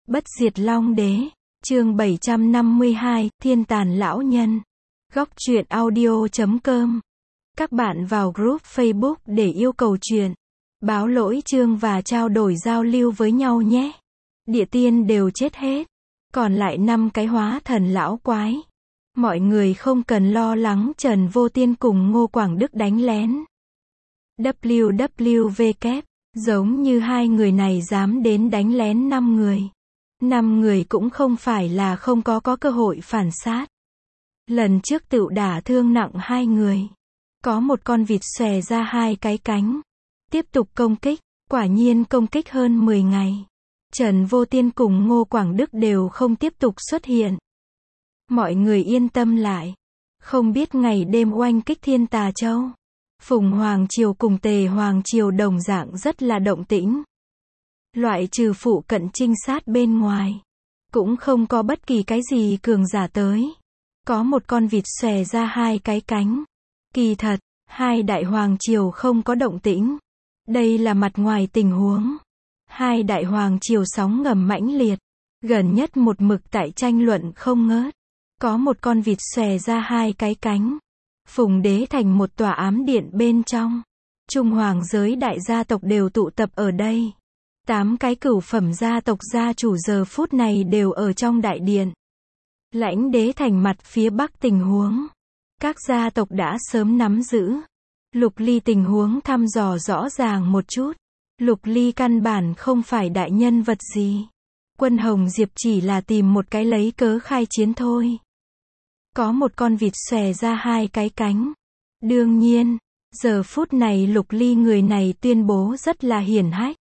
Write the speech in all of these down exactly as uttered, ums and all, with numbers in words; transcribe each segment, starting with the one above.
Bất diệt Long Đế, chương bảy trăm năm mươi hai, Thiên Tàn Lão Nhân. Góc truyện audio chấm com. Các bạn vào group Facebook để yêu cầu truyện, báo lỗi chương và trao đổi giao lưu với nhau nhé. Địa tiên đều chết hết, còn lại năm cái hóa thần lão quái. Mọi người không cần lo lắng Trần Vô Tiên cùng Ngô Quảng Đức đánh lén. vê kép vê kép, giống như hai người này dám đến đánh lén năm người. Năm người cũng không phải là không có có cơ hội phản sát. Lần trước tựu đả thương nặng hai người. Có một con vịt xòe ra hai cái cánh. Tiếp tục công kích, quả nhiên công kích hơn mười ngày. Trần Vô Tiên cùng Ngô Quảng Đức đều không tiếp tục xuất hiện. Mọi người yên tâm lại. Không biết ngày đêm oanh kích Thiên Tà Châu. Phùng Hoàng Triều cùng Tề Hoàng Triều đồng dạng rất là động tĩnh. Loại trừ phụ cận trinh sát bên ngoài, cũng không có bất kỳ cái gì cường giả tới. Có một con vịt xòe ra hai cái cánh. Kỳ thật, hai đại hoàng triều không có động tĩnh. Đây là mặt ngoài tình huống. Hai đại hoàng triều sóng ngầm mãnh liệt, gần nhất một mực tại tranh luận không ngớt. Có một con vịt xòe ra hai cái cánh. Phùng Đế thành một tòa ám điện bên trong. Trung hoàng giới đại gia tộc đều tụ tập ở đây. Tám cái cửu phẩm gia tộc gia chủ giờ phút này đều ở trong đại điện. Lãnh Đế thành mặt phía bắc tình huống. Các gia tộc đã sớm nắm giữ. Lục Ly tình huống thăm dò rõ ràng một chút. Lục Ly căn bản không phải đại nhân vật gì. Quân Hồng Diệp chỉ là tìm một cái lấy cớ khai chiến thôi. Có một con vịt xòe ra hai cái cánh. Đương nhiên, giờ phút này Lục Ly người này tuyên bố rất là hiển hách.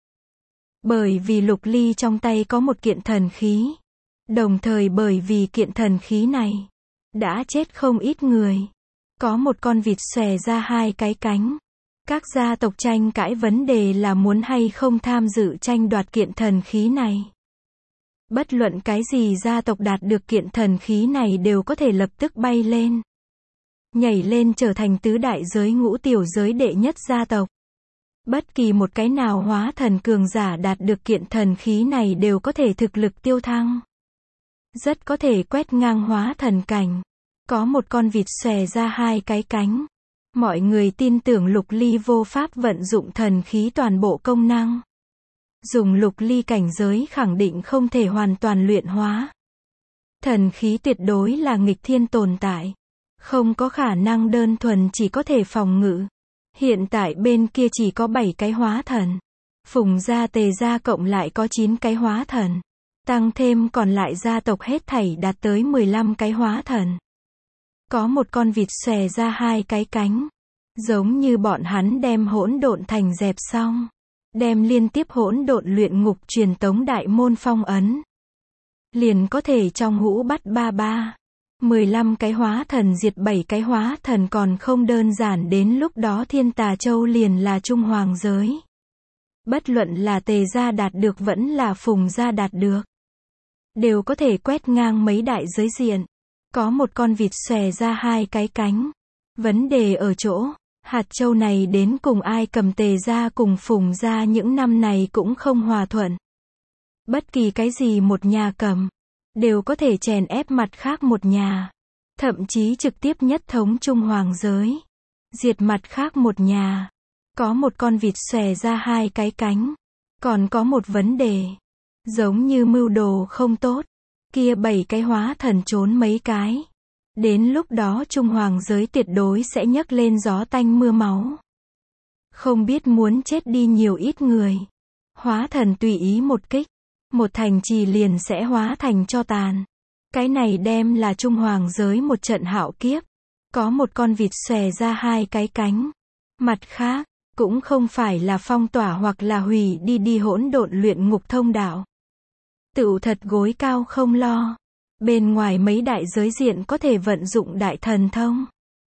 Bởi vì Lục Ly trong tay có một kiện thần khí. Đồng thời bởi vì kiện thần khí này, đã chết không ít người. Có một con vịt xòe ra hai cái cánh. Các gia tộc tranh cãi vấn đề là muốn hay không tham dự tranh đoạt kiện thần khí này. Bất luận cái gì gia tộc đạt được kiện thần khí này đều có thể lập tức bay lên. Nhảy lên trở thành tứ đại giới ngũ tiểu giới đệ nhất gia tộc. Bất kỳ một cái nào hóa thần cường giả đạt được kiện thần khí này đều có thể thực lực tiêu thăng. Rất có thể quét ngang hóa thần cảnh. Có một con vịt xòe ra hai cái cánh. Mọi người tin tưởng Lục Ly vô pháp vận dụng thần khí toàn bộ công năng. Dùng Lục Ly cảnh giới khẳng định không thể hoàn toàn luyện hóa. Thần khí tuyệt đối là nghịch thiên tồn tại. Không có khả năng đơn thuần chỉ có thể phòng ngự. Hiện tại bên kia chỉ có bảy cái hóa thần. Phùng gia Tề gia cộng lại có chín cái hóa thần. Tăng thêm còn lại gia tộc hết thảy đạt tới mười lăm cái hóa thần. Có một con vịt xòe ra hai cái cánh. Giống như bọn hắn đem hỗn độn thành dẹp xong. Đem liên tiếp hỗn độn luyện ngục truyền tống đại môn phong ấn. Liền có thể trong hũ bắt ba ba. mười lăm cái hóa thần diệt bảy cái hóa thần còn không đơn giản, đến lúc đó Thiên Tà Châu liền là Trung hoàng giới. Bất luận là Tề gia đạt được vẫn là Phùng gia đạt được, đều có thể quét ngang mấy đại giới diện. Có một con vịt xòe ra hai cái cánh. Vấn đề ở chỗ, hạt châu này đến cùng ai cầm. Tề gia cùng Phùng gia những năm này cũng không hòa thuận. Bất kỳ cái gì một nhà cầm, đều có thể chèn ép mặt khác một nhà. Thậm chí trực tiếp nhất thống Trung hoàng giới. Diệt mặt khác một nhà. Có một con vịt xòe ra hai cái cánh. Còn có một vấn đề. Giống như mưu đồ không tốt. Kia bảy cái hóa thần trốn mấy cái. Đến lúc đó Trung hoàng giới tuyệt đối sẽ nhấc lên gió tanh mưa máu. Không biết muốn chết đi nhiều ít người. Hóa thần tùy ý một kích. Một thành trì liền sẽ hóa thành tro tàn. Cái này đem là Trung hoàng giới một trận hạo kiếp. Có một con vịt xòe ra hai cái cánh. Mặt khác, cũng không phải là phong tỏa hoặc là hủy đi đi hỗn độn luyện ngục thông đạo. Tựu thật gối cao không lo. Bên ngoài mấy đại giới diện có thể vận dụng đại thần thông.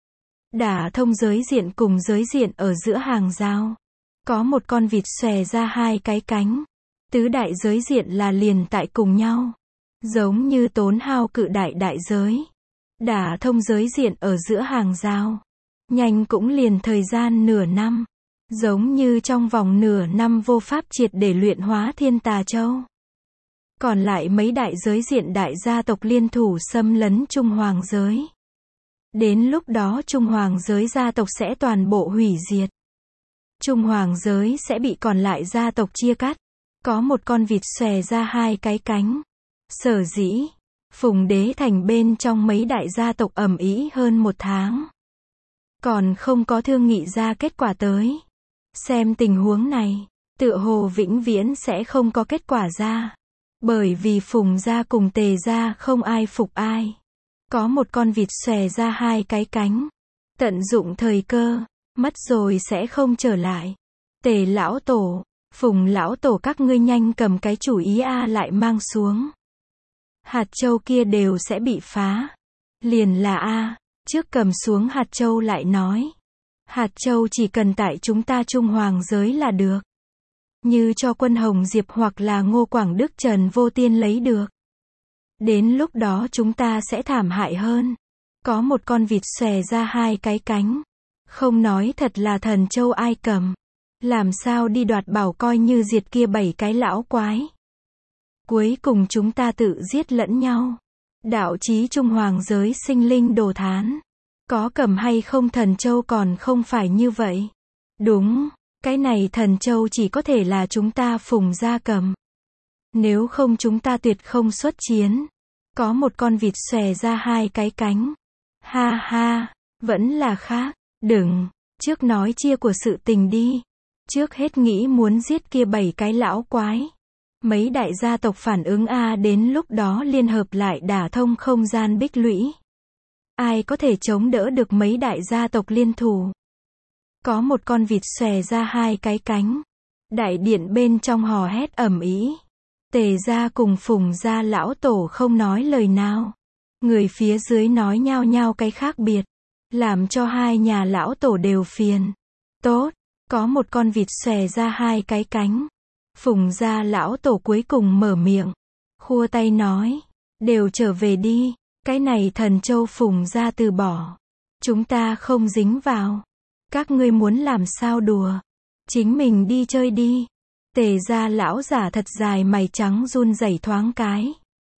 Đả thông giới diện cùng giới diện ở giữa hàng rào. Có một con vịt xòe ra hai cái cánh. Tứ đại giới diện là liền tại cùng nhau. Giống như tốn hao cự đại đại giới. Đả thông giới diện ở giữa hàng rào. Nhanh cũng liền thời gian nửa năm. Giống như trong vòng nửa năm vô pháp triệt để luyện hóa Thiên Tà Châu. Còn lại mấy đại giới diện đại gia tộc liên thủ xâm lấn Trung Hoàng giới. Đến lúc đó Trung Hoàng giới gia tộc sẽ toàn bộ hủy diệt. Trung Hoàng giới sẽ bị còn lại gia tộc chia cắt. Có một con vịt xòe ra hai cái cánh. Sở dĩ, Phùng Đế Thành bên trong mấy đại gia tộc ầm ĩ hơn một tháng. Còn không có thương nghị ra kết quả tới. Xem tình huống này, tựa hồ vĩnh viễn sẽ không có kết quả ra. Bởi vì Phùng gia cùng Tề gia không ai phục ai. Có một con vịt xòe ra hai cái cánh. Tận dụng thời cơ, mất rồi sẽ không trở lại. Tề lão tổ, Phùng lão tổ các ngươi nhanh cầm cái chủ ý a lại mang xuống. Hạt châu kia đều sẽ bị phá. Liền là a, trước cầm xuống hạt châu lại nói. Hạt châu chỉ cần tại chúng ta Trung Hoàng giới là được. Như cho Quân Hồng Diệp hoặc là Ngô Quảng Đức Trần Vô Tiên lấy được. Đến lúc đó chúng ta sẽ thảm hại hơn. Có một con vịt xòe ra hai cái cánh. Không nói thật là thần châu ai cầm. Làm sao đi đoạt bảo coi như diệt kia bảy cái lão quái. Cuối cùng chúng ta tự giết lẫn nhau. Đạo chí Trung Hoàng giới sinh linh đồ thán. Có cầm hay không thần châu còn không phải như vậy. Đúng, cái này thần châu chỉ có thể là chúng ta Phùng gia cầm. Nếu không chúng ta tuyệt không xuất chiến. Có một con vịt xòe ra hai cái cánh. Ha ha, vẫn là khác. Đừng, trước nói chia của sự tình đi. Trước hết nghĩ muốn giết kia bảy cái lão quái. Mấy đại gia tộc phản ứng a đến lúc đó liên hợp lại đả thông không gian bích lũy. Ai có thể chống đỡ được mấy đại gia tộc liên thủ. Có một con vịt xòe ra hai cái cánh. Đại điện bên trong hò hét ầm ĩ. Tề gia cùng Phùng gia lão tổ không nói lời nào. Người phía dưới nói nhao nhao cái khác biệt. Làm cho hai nhà lão tổ đều phiền. Tốt, có một con vịt xòe ra hai cái cánh. Phùng gia lão tổ cuối cùng mở miệng. Khua tay nói. Đều trở về đi. Cái này thần châu Phùng gia từ bỏ. Chúng ta không dính vào. Các ngươi muốn làm sao đùa. Chính mình đi chơi đi. Tề gia lão giả thật dài mày trắng run rẩy thoáng cái.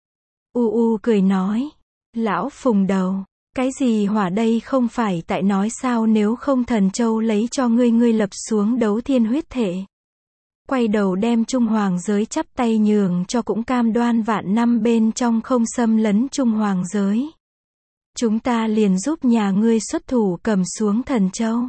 U u cười nói. Lão Phùng đầu. Cái gì hỏa đây không phải tại nói sao nếu không thần châu lấy cho ngươi ngươi lập xuống đấu thiên huyết thể. Quay đầu đem Trung Hoàng giới chắp tay nhường cho cũng cam đoan vạn năm bên trong không xâm lấn Trung Hoàng giới. Chúng ta liền giúp nhà ngươi xuất thủ cầm xuống thần châu.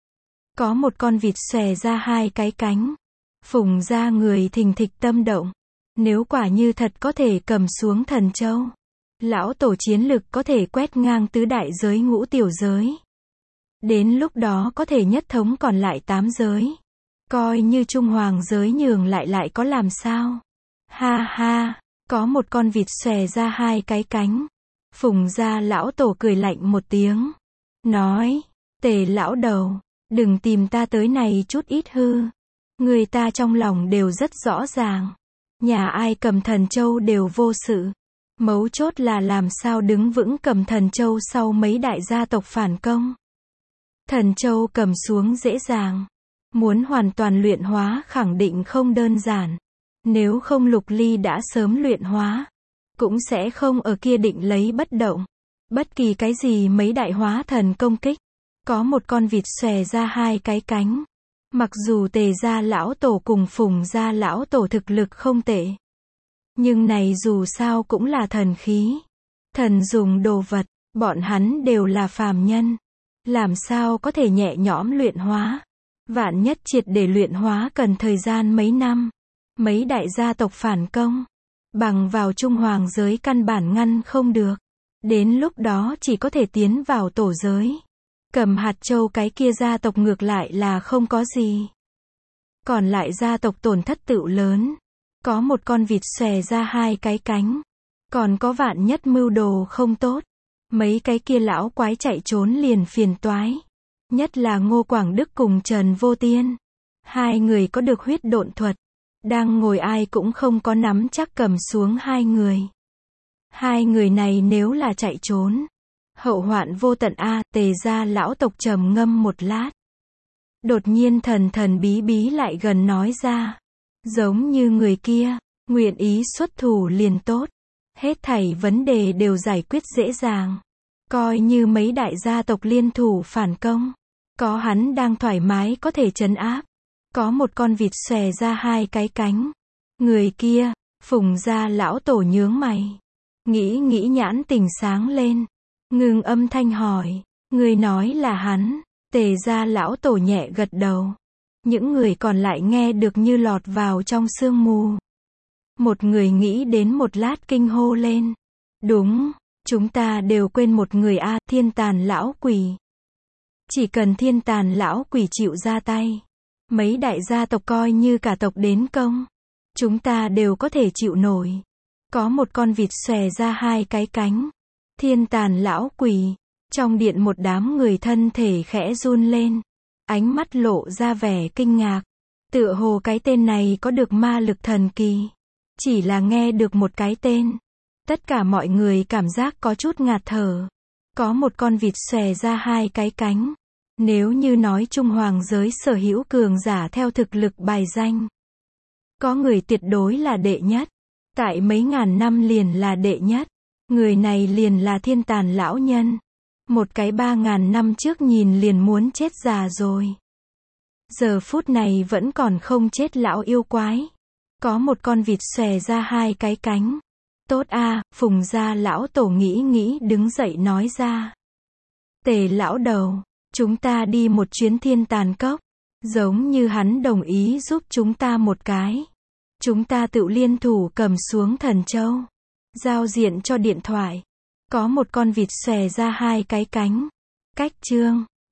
Có một con vịt xòe ra hai cái cánh. Phùng gia người thình thịch tâm động. Nếu quả như thật có thể cầm xuống thần châu. Lão tổ chiến lực có thể quét ngang tứ đại giới ngũ tiểu giới. Đến lúc đó có thể nhất thống còn lại tám giới. Coi như Trung Hoàng giới nhường lại lại có làm sao. Ha ha, có một con vịt xòe ra hai cái cánh. Phùng gia lão tổ cười lạnh một tiếng. Nói, Tề lão đầu, đừng tìm ta tới này chút ít hư. Người ta trong lòng đều rất rõ ràng. Nhà ai cầm thần châu đều vô sự. Mấu chốt là làm sao đứng vững cầm thần châu sau mấy đại gia tộc phản công. Thần châu cầm xuống dễ dàng. Muốn hoàn toàn luyện hóa khẳng định không đơn giản. Nếu không Lục Ly đã sớm luyện hóa. Cũng sẽ không ở kia định lấy bất động. Bất kỳ cái gì mấy đại hóa thần công kích. Có một con vịt xòe ra hai cái cánh. Mặc dù Tề gia lão tổ cùng Phùng gia lão tổ thực lực không tệ. Nhưng này dù sao cũng là thần khí. Thần dùng đồ vật, bọn hắn đều là phàm nhân. Làm sao có thể nhẹ nhõm luyện hóa. Vạn nhất triệt để luyện hóa cần thời gian mấy năm. Mấy đại gia tộc phản công. Bằng vào Trung Hoàng giới căn bản ngăn không được. Đến lúc đó chỉ có thể tiến vào tổ giới. Cầm hạt châu cái kia gia tộc ngược lại là không có gì. Còn lại gia tộc tổn thất tựu lớn. Có một con vịt xòe ra hai cái cánh. Còn có vạn nhất mưu đồ không tốt. Mấy cái kia lão quái chạy trốn liền phiền toái. Nhất là Ngô Quảng Đức cùng Trần Vô Tiên. Hai người có được huyết độn thuật. Đang ngồi ai cũng không có nắm chắc cầm xuống hai người. Hai người này nếu là chạy trốn. Hậu hoạn vô tận a. Tề gia lão tộc trầm ngâm một lát. Đột nhiên thần thần bí bí lại gần nói ra. Giống như người kia. Nguyện ý xuất thủ liền tốt. Hết thảy vấn đề đều giải quyết dễ dàng. Coi như mấy đại gia tộc liên thủ phản công. Có hắn đang thoải mái có thể trấn áp. Có một con vịt xòe ra hai cái cánh. Người kia, Phùng gia lão tổ nhướng mày. Nghĩ nghĩ nhãn tình sáng lên. Ngừng âm thanh hỏi. Người nói là hắn. Tề gia lão tổ nhẹ gật đầu. Những người còn lại nghe được như lọt vào trong sương mù. Một người nghĩ đến một lát kinh hô lên. Đúng, chúng ta đều quên một người a, thiên tàn lão quỷ. Chỉ cần thiên tàn lão quỷ chịu ra tay. Mấy đại gia tộc coi như cả tộc đến công. Chúng ta đều có thể chịu nổi. Có một con vịt xòe ra hai cái cánh. Thiên tàn lão quỷ. Trong điện một đám người thân thể khẽ run lên. Ánh mắt lộ ra vẻ kinh ngạc. Tựa hồ cái tên này có được ma lực thần kỳ. Chỉ là nghe được một cái tên. Tất cả mọi người cảm giác có chút ngạt thở. Có một con vịt xòe ra hai cái cánh. Nếu như nói Trung Hoàng giới sở hữu cường giả theo thực lực bài danh. Có người tuyệt đối là đệ nhất. Tại mấy ngàn năm liền là đệ nhất. Người này liền là thiên tàn lão nhân. Một cái ba ngàn năm trước nhìn liền muốn chết già rồi. Giờ phút này vẫn còn không chết lão yêu quái. Có một con vịt xòe ra hai cái cánh. Tốt a, Phùng gia lão tổ nghĩ nghĩ đứng dậy nói ra. Tề lão đầu, chúng ta đi một chuyến thiên tàn cốc. Giống như hắn đồng ý giúp chúng ta một cái. Chúng ta tự liên thủ cầm xuống thần châu. Giao diện cho điện thoại. Có một con vịt xòe ra hai cái cánh. Cách chương